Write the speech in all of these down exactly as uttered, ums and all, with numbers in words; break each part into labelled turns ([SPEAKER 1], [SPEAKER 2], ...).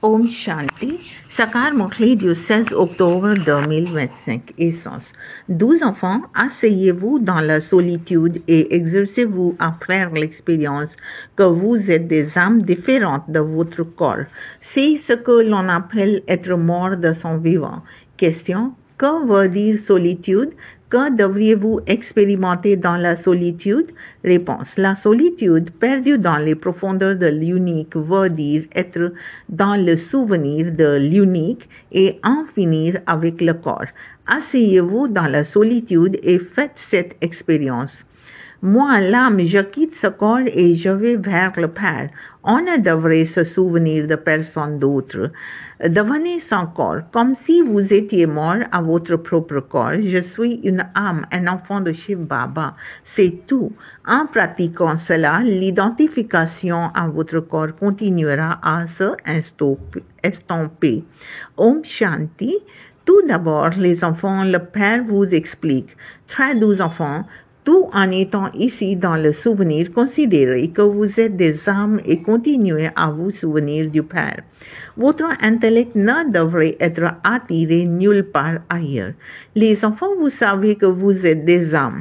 [SPEAKER 1] Om Shanti, Sakar Mokli du seize octobre deux mille vingt-cinq, Essence. Douze enfants, asseyez-vous dans la solitude et exercez-vous à faire l'expérience que vous êtes des âmes différentes de votre corps. C'est ce que l'on appelle être mort de son vivant. Question, que veut dire solitude? Que devriez-vous expérimenter dans la solitude? Réponse. La solitude, perdue dans les profondeurs de l'unique, veut dire être dans le souvenir de l'unique et en finir avec le corps. Asseyez-vous dans la solitude et faites cette expérience. Moi, l'âme, je quitte ce corps et je vais vers le Père. On ne devrait se souvenir de personne d'autre. Devenez son corps, comme si vous étiez mort à votre propre corps. Je suis une âme, un enfant de Shiv Baba. C'est tout. En pratiquant cela, l'identification à votre corps continuera à se estomper. Om Shanti. Tout d'abord, les enfants, le Père vous explique. Très doux enfants, tout en étant ici dans le souvenir, considérez que vous êtes des âmes et continuez à vous souvenir du Père. Votre intellect ne devrait être attiré nulle part ailleurs. Les enfants, vous savez que vous êtes des âmes.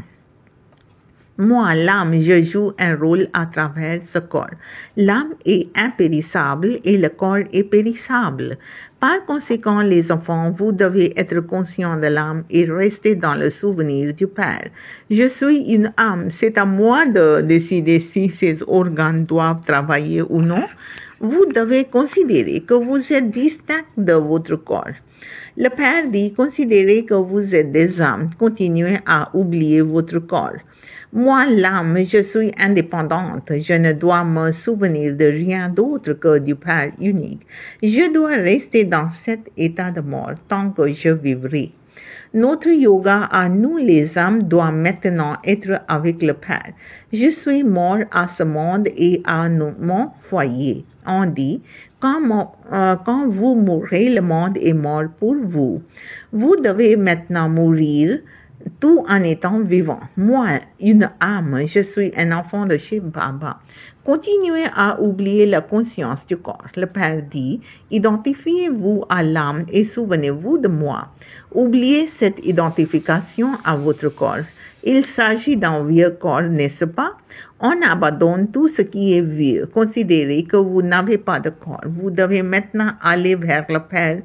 [SPEAKER 1] Moi, l'âme, je joue un rôle à travers ce corps. L'âme est impérissable et le corps est périssable. Par conséquent, les enfants, vous devez être conscients de l'âme et rester dans le souvenir du Père. Je suis une âme, c'est à moi de décider si ces organes doivent travailler ou non. Vous devez considérer que vous êtes distinct de votre corps. Le Père dit, considérez que vous êtes des âmes, continuez à oublier votre corps. Moi, l'âme, je suis indépendante. Je ne dois me souvenir de rien d'autre que du Père unique. Je dois rester dans cet état de mort tant que je vivrai. Notre yoga à nous les âmes doit maintenant être avec le Père. Je suis mort à ce monde et à mon foyer. On dit, quand, mon, euh, quand vous mourrez, le monde est mort pour vous. Vous devez maintenant mourir tout en étant vivant. Moi, une âme, je suis un enfant de Shiv Baba. Continuez à oublier la conscience du corps. Le Père dit, identifiez-vous à l'âme et souvenez-vous de moi. Oubliez cette identification à votre corps. Il s'agit d'un vieux corps, n'est-ce pas? On abandonne tout ce qui est vieux. Considérez que vous n'avez pas de corps. Vous devez maintenant aller vers le Père,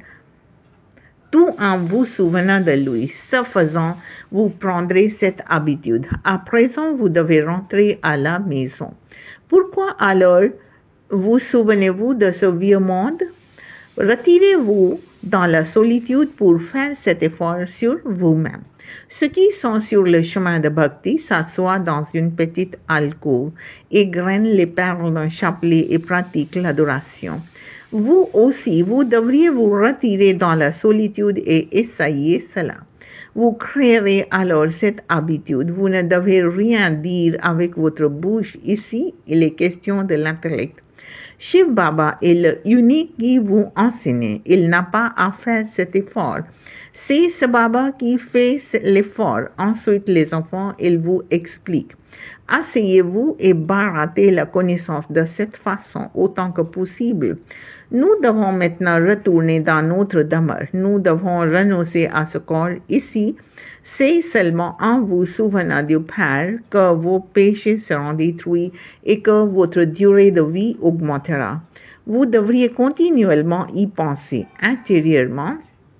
[SPEAKER 1] tout en vous souvenant de lui. Ce faisant, vous prendrez cette habitude. À présent, vous devez rentrer à la maison. Pourquoi alors vous souvenez-vous de ce vieux monde? Retirez-vous dans la solitude pour faire cet effort sur vous-même. Ceux qui sont sur le chemin de Bhakti s'assoient dans une petite alcôve, égrènent les perles d'un chapelet et pratiquent l'adoration. Vous aussi, vous devriez vous retirer dans la solitude et essayer cela. Vous créerez alors cette habitude. Vous ne devez rien dire avec votre bouche. Ici, il est question de l'intellect. Shiv Baba est le unique qui vous enseigne. Il n'a pas à faire cet effort. C'est ce Baba qui fait l'effort. Ensuite, les enfants, il vous explique. Asseyez-vous et baratez la connaissance de cette façon autant que possible. Nous devons maintenant retourner dans notre demeure. Nous devons renoncer à ce corps ici. C'est seulement en vous souvenant du Père que vos péchés seront détruits et que votre durée de vie augmentera. Vous devriez continuellement y penser intérieurement.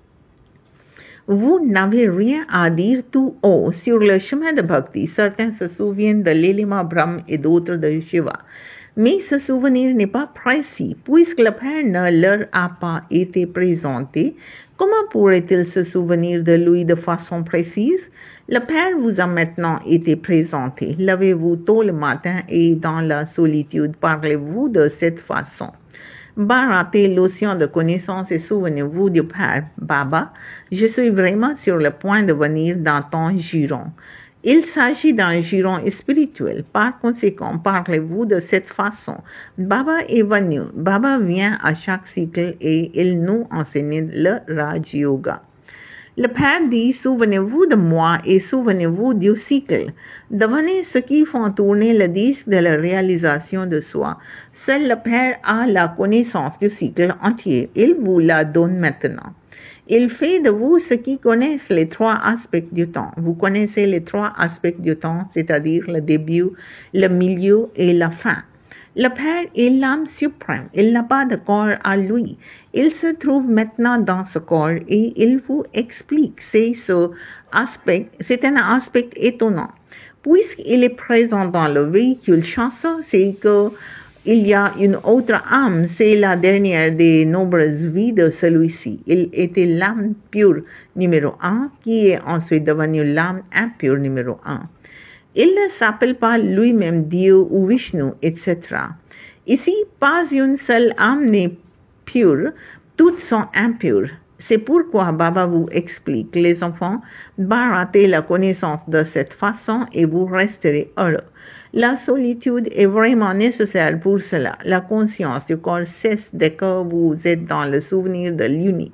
[SPEAKER 1] Vous n'avez rien à dire tout haut. Sur le chemin de Bhakti, certains se souviennent de l'élément Brahm et d'autres de Shiva. Mais ce souvenir n'est pas précis. Puisque le Père ne leur a pas été présenté, comment pourrait-il se souvenir de lui de façon précise? Le Père vous a maintenant été présenté. Levez-vous tôt le matin et dans la solitude, parlez-vous de cette façon. Baratez l'océan de connaissance et souvenez-vous du Père. Baba, je suis vraiment sur le point de venir dans ton giron. Il s'agit d'un giron spirituel. Par conséquent, parlez-vous de cette façon. Baba est venu. Baba vient à chaque cycle et il nous enseigne le Raj Yoga. Le Père dit, souvenez-vous de moi et souvenez-vous du cycle. Devenez ceux qui font tourner le disque de la réalisation de soi. Seul le Père a la connaissance du cycle entier. Il vous la donne maintenant. Il fait de vous ceux qui connaissent les trois aspects du temps. Vous connaissez les trois aspects du temps, c'est-à-dire le début, le milieu et la fin. Le Père est l'âme suprême. Il n'a pas de corps à lui. Il se trouve maintenant dans ce corps et il vous explique. C'est ce aspect, c'est un aspect étonnant. Puisqu'il est présent dans le véhicule chanson, c'est que il y a une autre âme, c'est la dernière des nombreuses vies de celui-ci. Il était l'âme pure numéro un, qui est ensuite devenue l'âme impure numéro un. Il ne s'appelle pas lui-même Dieu ou Vishnu, et cetera. Ici, pas une seule âme n'est pure, toutes sont impures. C'est pourquoi Baba vous explique, les enfants, baratez la connaissance de cette façon et vous resterez heureux. La solitude est vraiment nécessaire pour cela. La conscience du corps cesse dès que vous êtes dans le souvenir de l'uni.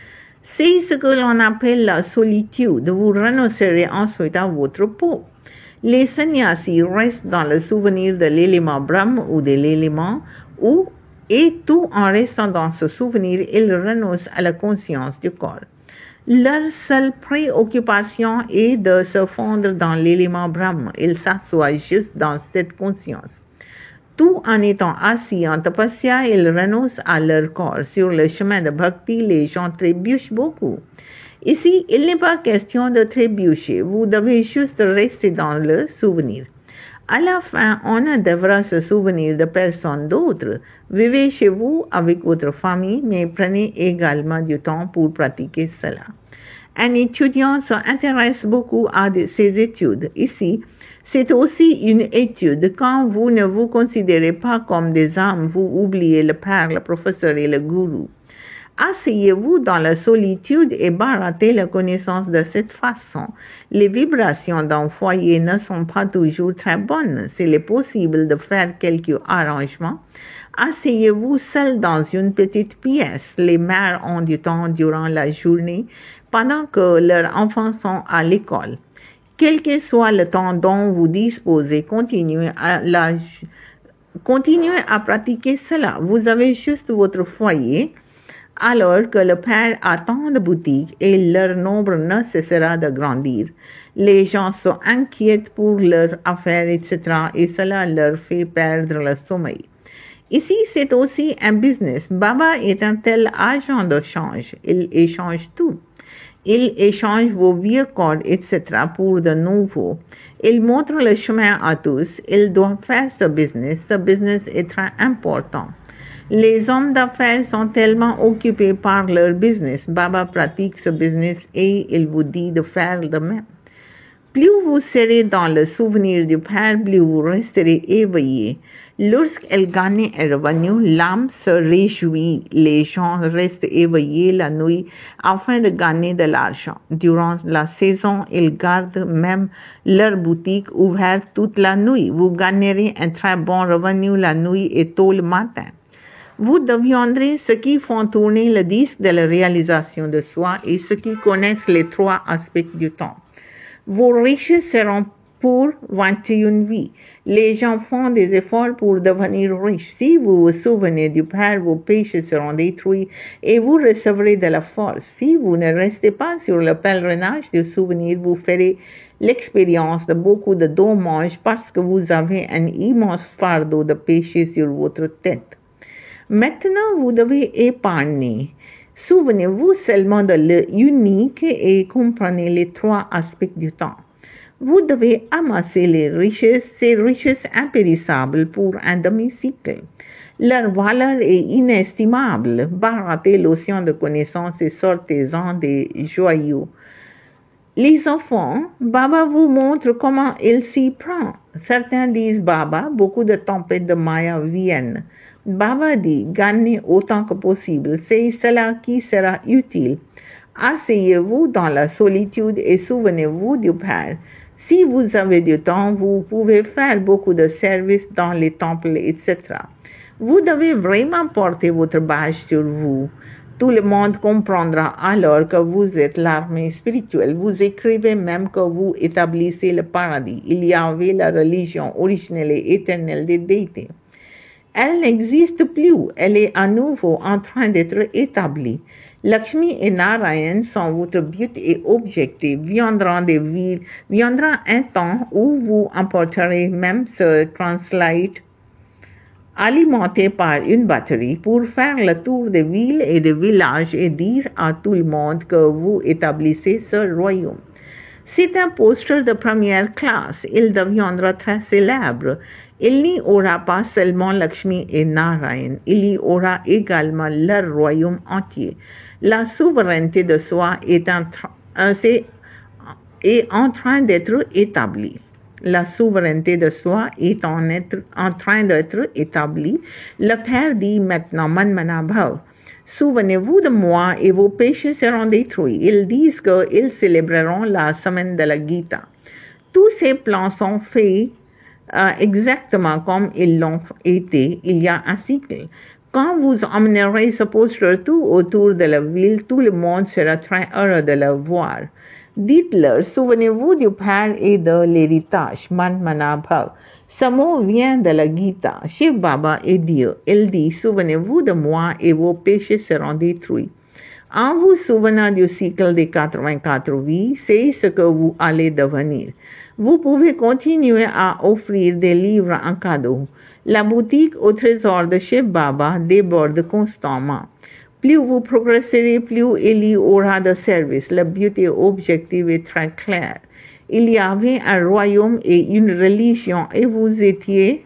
[SPEAKER 1] C'est ce que l'on appelle la solitude. Vous renoncerez ensuite à votre peau. Les sannyasis restent dans le souvenir de l'élément Brahma ou de l'élément ou et tout en restant dans ce souvenir, ils renoncent à la conscience du corps. Leur seule préoccupation est de se fondre dans l'élément Brahma. Ils s'assoient juste dans cette conscience. Tout en étant assis en tapasya, ils renoncent à leur corps. Sur le chemin de bhakti, les gens trébuchent beaucoup. Ici, il n'est pas question de trébucher. Vous devez juste rester dans le souvenir. À la fin, on ne devra se souvenir de personne d'autre. Vivez chez vous avec votre famille, mais prenez également du temps pour pratiquer cela. Un étudiant s'intéresse beaucoup à ses études. Ici, c'est aussi une étude. Quand vous ne vous considérez pas comme des âmes, vous oubliez le père, le professeur et le gourou. Asseyez-vous dans la solitude et baratez la connaissance de cette façon. Les vibrations d'un foyer ne sont pas toujours très bonnes. S'il est possible de faire quelques arrangements, asseyez-vous seul dans une petite pièce. Les mères ont du temps durant la journée pendant que leurs enfants sont à l'école. Quel que soit le temps dont vous disposez, continuez à, la, continuez à pratiquer cela. Vous avez juste votre foyer, alors que le Père a tant de boutiques et leur nombre ne cessera de grandir. Les gens sont inquiets pour leurs affaires, et cetera et cela leur fait perdre le sommeil. Ici, c'est aussi un business. Baba est un tel agent de change. Il échange tout. Il échange vos vieux corps, et cetera pour de nouveaux. Il montre le chemin à tous. Il doit faire ce business. Ce business est très important. Les hommes d'affaires sont tellement occupés par leur business. Baba pratique ce business et il vous dit de faire de même. Plus vous serez dans le souvenir du Père, plus vous resterez éveillé. Lorsqu'elle gagne un revenu, l'âme se réjouit. Les gens restent éveillés la nuit afin de gagner de l'argent. Durant la saison, ils gardent même leur boutique ouverte toute la nuit. Vous gagnerez un très bon revenu la nuit et tôt le matin. Vous deviendrez ceux qui font tourner le disque de la réalisation de soi et ceux qui connaissent les trois aspects du temps. Vos richesses seront pour vingt et une vies. Les gens font des efforts pour devenir riches. Si vous vous souvenez du Père, vos péchés seront détruits et vous recevrez de la force. Si vous ne restez pas sur le pèlerinage du souvenir, vous ferez l'expérience de beaucoup de dommages parce que vous avez un immense fardeau de péché sur votre tête. Maintenant, vous devez épargner. Souvenez-vous seulement de l'unique et comprenez les trois aspects du temps. Vous devez amasser les richesses, ces richesses impérissables pour un demi-cycle. Leur valeur est inestimable. Baratez l'océan de connaissances et sortez-en des joyaux. Les enfants, Baba vous montre comment il s'y prend. Certains disent Baba, beaucoup de tempêtes de Maya viennent. Baba dit, gagnez autant que possible, c'est cela qui sera utile. Asseyez-vous dans la solitude et souvenez-vous du Père. Si vous avez du temps, vous pouvez faire beaucoup de services dans les temples, et cetera. Vous devez vraiment porter votre badge sur vous. Tout le monde comprendra alors que vous êtes l'armée spirituelle. Vous écrivez même que vous établissez le paradis. Il y avait la religion originelle et éternelle des déités. Elle n'existe plus, elle est à nouveau en train d'être établie. Lakshmi et Narayan sont votre but et objectif. Viendra des villes, viendra un temps où vous emporterez même ce translate alimenté par une batterie pour faire le tour des villes et des villages et dire à tout le monde que vous établissez ce royaume. C'est un poster de première classe. Il deviendra très célèbre. Il n'y aura pas seulement Lakshmi et Narayan, il y aura également leur royaume entier. La souveraineté de soi est en, tra- est en train d'être établie. La souveraineté de soi est en, être, en train d'être établie. Le Père dit maintenant, Manmana Bhav, souvenez-vous de moi et vos péchés seront détruits. Ils disent qu'ils célébreront la semaine de la Gita. Tous ces plans sont faits euh, exactement comme ils l'ont été il y a un cycle. Quand vous emmènerez ce poster tout autour de la ville, tout le monde sera très heureux de le voir. Dites-leur, souvenez-vous du Père et de l'héritage, Manmana Bhav. Ce mot vient de la Gita. Shiv Baba est Dieu. Il dit, souvenez-vous de moi et vos péchés seront détruits. En vous souvenant du cycle des quatre-vingt-quatre vies, c'est ce que vous allez devenir. Vous pouvez continuer à offrir des livres en cadeau. La boutique au trésor de Shiv Baba déborde constamment. Plus vous progresserez, plus il y aura de services. Le but et objectif est très clair. Il y avait un royaume et une religion et vous étiez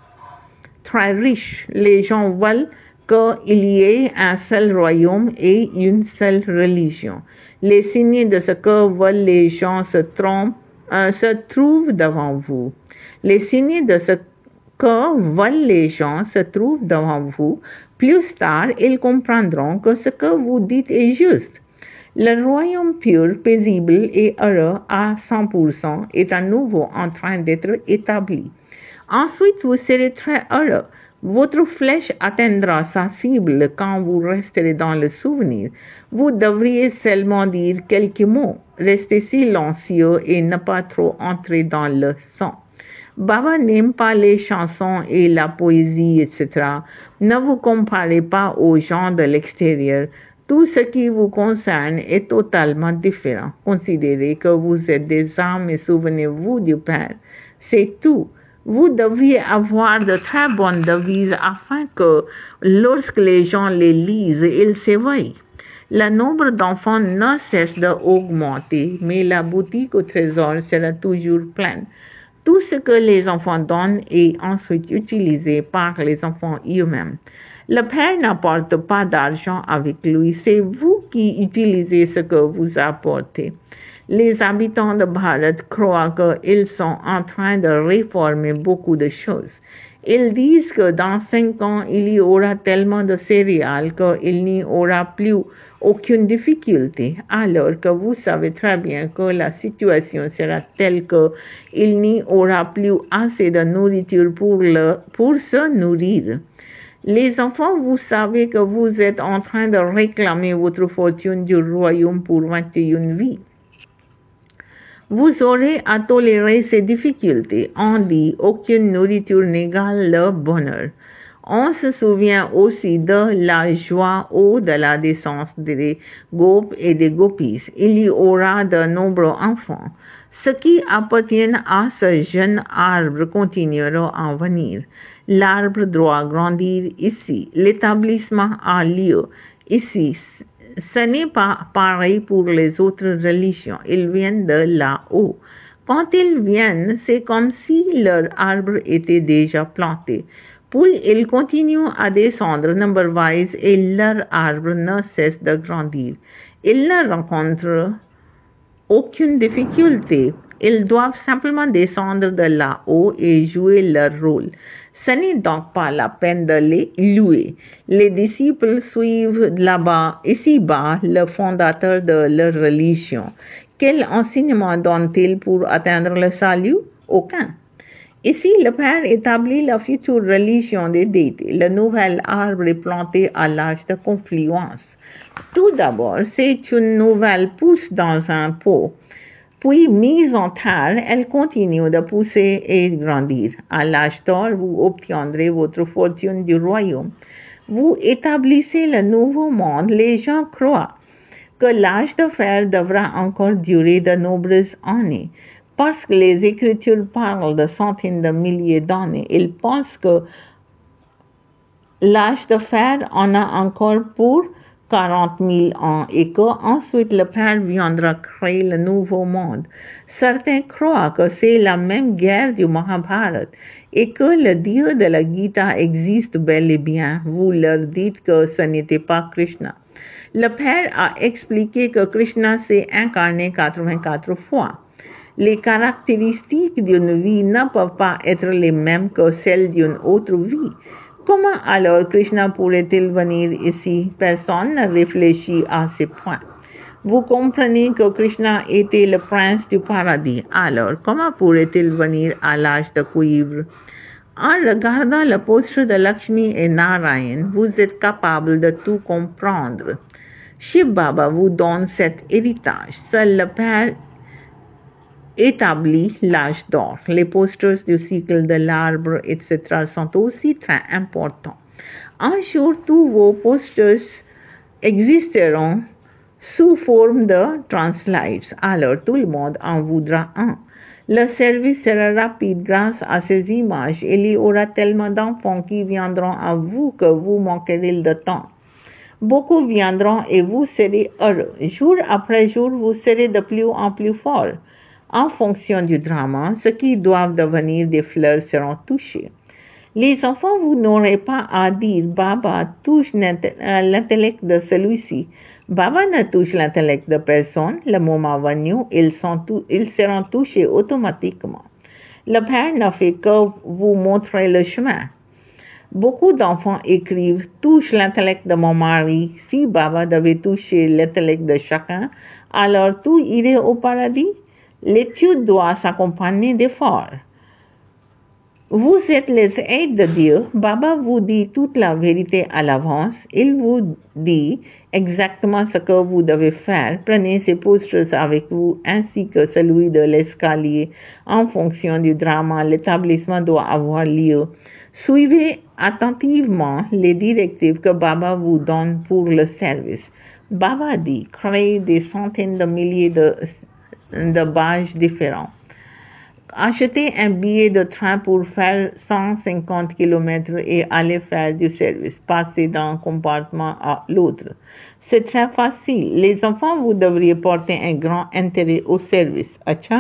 [SPEAKER 1] très riches. Les gens veulent qu'il y ait un seul royaume et une seule religion. Les signes de ce que veulent les gens se, trompent, euh, se trouvent devant vous. Les signes de ce que veulent les gens se trouvent devant vous. Plus tard, ils comprendront que ce que vous dites est juste. Le royaume pur, paisible et heureux à cent pour cent est à nouveau en train d'être établi. Ensuite, vous serez très heureux. Votre flèche atteindra sa cible quand vous resterez dans le souvenir. Vous devriez seulement dire quelques mots, rester silencieux et ne pas trop entrer dans le sang. Baba n'aime pas les chansons et la poésie, et cetera. Ne vous comparez pas aux gens de l'extérieur. Tout ce qui vous concerne est totalement différent. Considérez que vous êtes des âmes et souvenez-vous du Père. C'est tout. Vous devriez avoir de très bonnes devises afin que lorsque les gens les lisent, ils s'éveillent. Le nombre d'enfants ne cesse d'augmenter, mais la boutique au trésor sera toujours pleine. Tout ce que les enfants donnent est ensuite utilisé par les enfants eux-mêmes. Le Père n'apporte pas d'argent avec lui, c'est vous qui utilisez ce que vous apportez. Les habitants de Bharat croient qu'ils sont en train de réformer beaucoup de choses. Ils disent que dans cinq ans, il y aura tellement de céréales qu'il n'y aura plus aucune difficulté, alors que vous savez très bien que la situation sera telle qu'il n'y aura plus assez de nourriture pour, le, pour se nourrir. Les enfants, vous savez que vous êtes en train de réclamer votre fortune du royaume pour vingt et une vies. Vous aurez à tolérer ces difficultés. On dit aucune nourriture n'égale le bonheur. On se souvient aussi de la joie au-delà des sens des gopes et des gopis. Il y aura de nombreux enfants. Ceux qui appartiennent à ce jeune arbre continueront à venir. L'arbre doit grandir ici. L'établissement a lieu ici. Ce n'est pas pareil pour les autres religions. Ils viennent de là-haut. Quand ils viennent, c'est comme si leur arbre était déjà planté. Puis ils continuent à descendre number-wise et leur arbre ne cesse de grandir. Ils ne rencontrent aucune difficulté. Ils doivent simplement descendre de là-haut et jouer leur rôle. Ce n'est donc pas la peine de les louer. Les disciples suivent là-bas, ici-bas, le fondateur de leur religion. Quel enseignement donne-t-il pour atteindre le salut? Aucun. Ici, le Père établit la future religion des déités. Le nouvel arbre est planté à l'âge de confluence. Tout d'abord, c'est une nouvelle pousse dans un pot. Puis, mise en terre, elle continue de pousser et grandir. À l'âge d'or, vous obtiendrez votre fortune du royaume. Vous établissez le nouveau monde. Les gens croient que l'âge de fer devra encore durer de nombreuses années. Parce que les Écritures parlent de centaines de milliers d'années, ils pensent que l'âge de fer en a encore pour quarante mille ans et qu'ensuite le Père viendra créer le nouveau monde. Certains croient que c'est la même guerre du Mahabharata et que le Dieu de la Gita existe bel et bien. Vous leur dites que ce n'était pas Krishna. Le Père a expliqué que Krishna s'est incarné quatre-vingt-quatre fois. Les caractéristiques d'une vie ne peuvent pas être les mêmes que celles d'une autre vie. Comment alors Krishna pourrait-il venir ici? Personne ne réfléchit à ces points. Vous comprenez que Krishna était le prince du paradis. Alors, comment pourrait-il venir à l'âge de cuivre? En regardant le posture de Lakshmi et Narayan, vous êtes capable de tout comprendre. Shiv Baba vous donne cet héritage. Seul le Père établit l'âge d'or. Les postures du cycle de l'arbre, et cetera sont aussi très importants. Un jour, tous vos postures existeront sous forme de translites. Alors, tout le monde en voudra un. Le service sera rapide grâce à ces images. Il y aura tellement d'enfants qui viendront à vous que vous manquerez de temps. Beaucoup viendront et vous serez heureux. Jour après jour, vous serez de plus en plus fort. En fonction du drama, ceux qui doivent devenir des fleurs seront touchés. Les enfants, vous n'aurez pas à dire « Baba touche l'intellect de celui-ci ». Baba ne touche l'intellect de personne. Le moment venu, ils, sont tou- ils seront touchés automatiquement. Le Père ne fait que vous montrer le chemin. Beaucoup d'enfants écrivent « touche l'intellect de mon mari ». Si Baba devait toucher l'intellect de chacun, alors tout irait au paradis. L'étude doit s'accompagner d'efforts. Vous êtes les aides de Dieu. Baba vous dit toute la vérité à l'avance. Il vous dit exactement ce que vous devez faire. Prenez ces postures avec vous ainsi que celui de l'escalier. En fonction du drama, l'établissement doit avoir lieu. Suivez attentivement les directives que Baba vous donne pour le service. Baba dit, créez des centaines de milliers de de badges différents. Achetez un billet de train pour faire cent cinquante kilomètres et aller faire du service. Passez d'un compartiment à l'autre. C'est très facile. Les enfants, vous devriez porter un grand intérêt au service. Acha?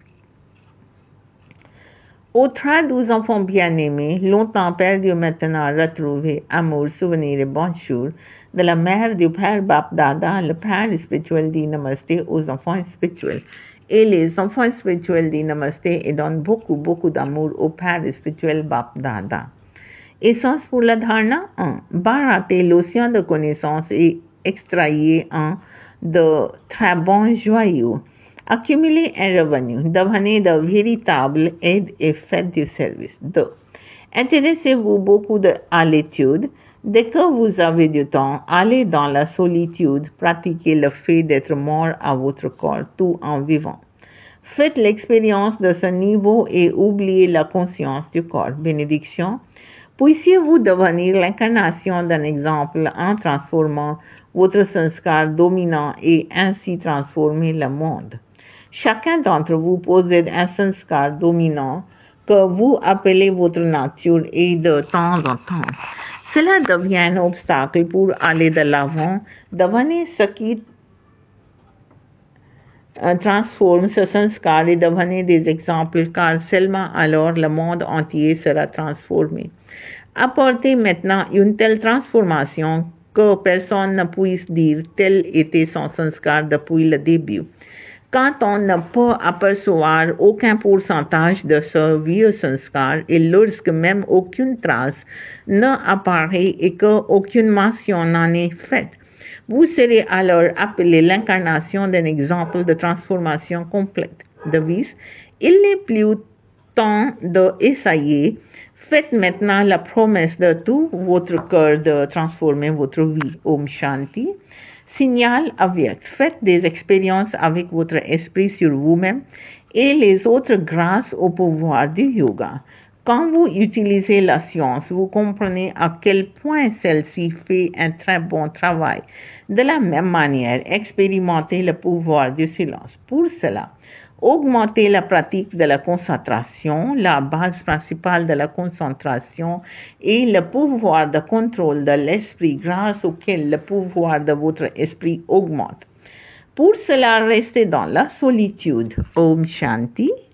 [SPEAKER 1] Aux douze enfants bien-aimés, longtemps perdus maintenant retrouvés, amour, souvenirs et bonjour, de la mère du Père Bap Dada, le Père spirituel dit Namasté aux enfants spirituels. Et les enfants spirituels disent Namasté et donnent beaucoup, beaucoup d'amour au Père spirituel Bap Dada. Essence pour la dharna un. Barater l'océan de connaissances et extrayer un de très bons joyaux. Accumuler un revenu, devenez de véritables aides et faites du service. deux. Intéressez-vous beaucoup de, à l'étude. Dès que vous avez du temps, allez dans la solitude, pratiquez le fait d'être mort à votre corps tout en vivant. Faites l'expérience de ce niveau et oubliez la conscience du corps. Bénédiction. Puissiez-vous devenir l'incarnation d'un exemple en transformant votre sanskar dominant et ainsi transformer le monde. Chacun d'entre vous possède un sanskar dominant que vous appelez votre nature et de temps en temps. Cela devient un obstacle pour aller de l'avant. Devenez ce qui transforme ce sanskar et devenez des exemples car seulement alors le monde entier sera transformé. Apportez maintenant une telle transformation que personne ne puisse dire tel était son sanskar depuis le début. Quand on ne peut apercevoir aucun pourcentage de ce vieux sanskar et lorsque même aucune trace ne apparaît et qu'aucune mention n'en est faite, vous serez alors appelé l'incarnation d'un exemple de transformation complète. Devise, il n'est plus temps d'essayer. Faites maintenant la promesse de tout votre cœur de transformer votre vie. Om Shanti. Signal avyakt. Faites des expériences avec votre esprit sur vous-même et les autres grâce au pouvoir du yoga. Quand vous utilisez la science, vous comprenez à quel point celle-ci fait un très bon travail. De la même manière, expérimentez le pouvoir du silence. Pour cela, augmentez la pratique de la concentration. La base principale de la concentration est le pouvoir de contrôle de l'esprit grâce auquel le pouvoir de votre esprit augmente. Pour cela, restez dans la solitude. Om Shanti.